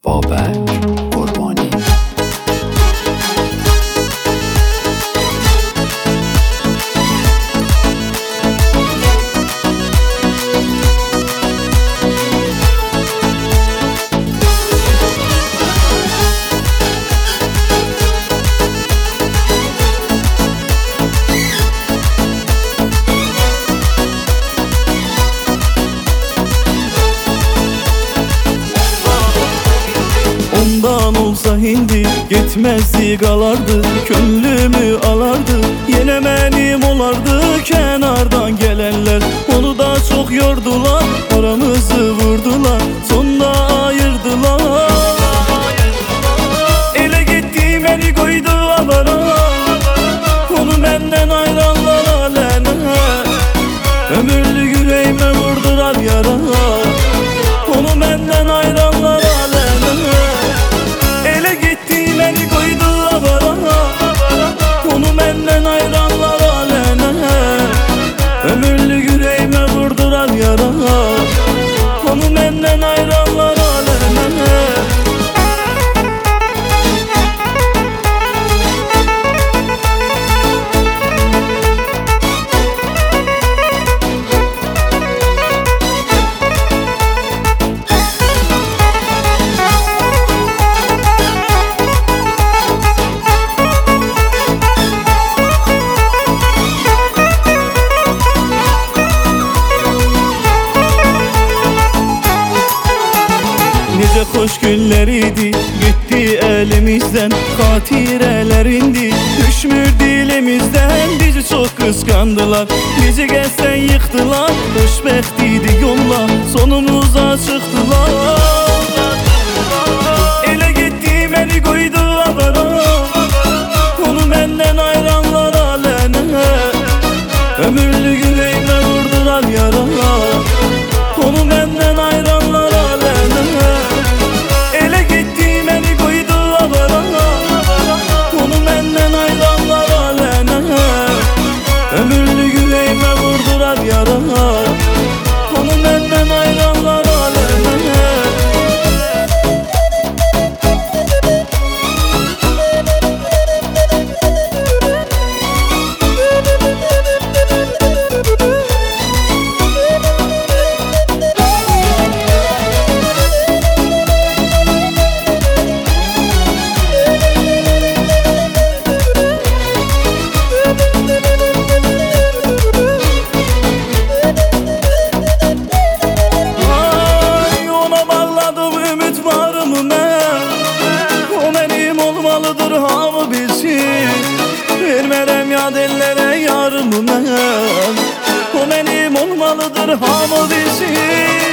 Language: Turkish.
بابک قربانی. Ondan olsa hindi gitmezdi qalardı, könlümü alardı, yine mənim olardı. Kenardan gelenler onu da çok yordular, aramızı vurdular, sonra ayırdılar. Ele gitti beni koydu avara, onu benden ayıranlar alene. Ömürlü yüreğime vurdular yara, onu benden ayıranlar alene. Ele gitti beni koydu avara, onu benden ayıranlar alene. Ömürlü yüreğime vurdular yara, onu benden ayıranlar alene. Nice hoş günler idi, gitti elimizden, hatireler indi, düşmür dilimizden. Bizi çok kıskandılar, bizi gezden yıktılar. Hoşbext idi yolla, sonumuza çıktılar. Ele gitti beni koydu avara, onu benden ayıranlar alene. Ömürlü yüreğime vurdular yara, onu benden ayıranlar alene. Ele gitti beni koydu avara, onu benden ayıranlar alene. Ömürlü yüreğime vurdular yara, onu benden ayıranlar alene. Hamı bilsin, vermerem yad ellere yarımı mən. O benim olmalıdır, hamı bilsin.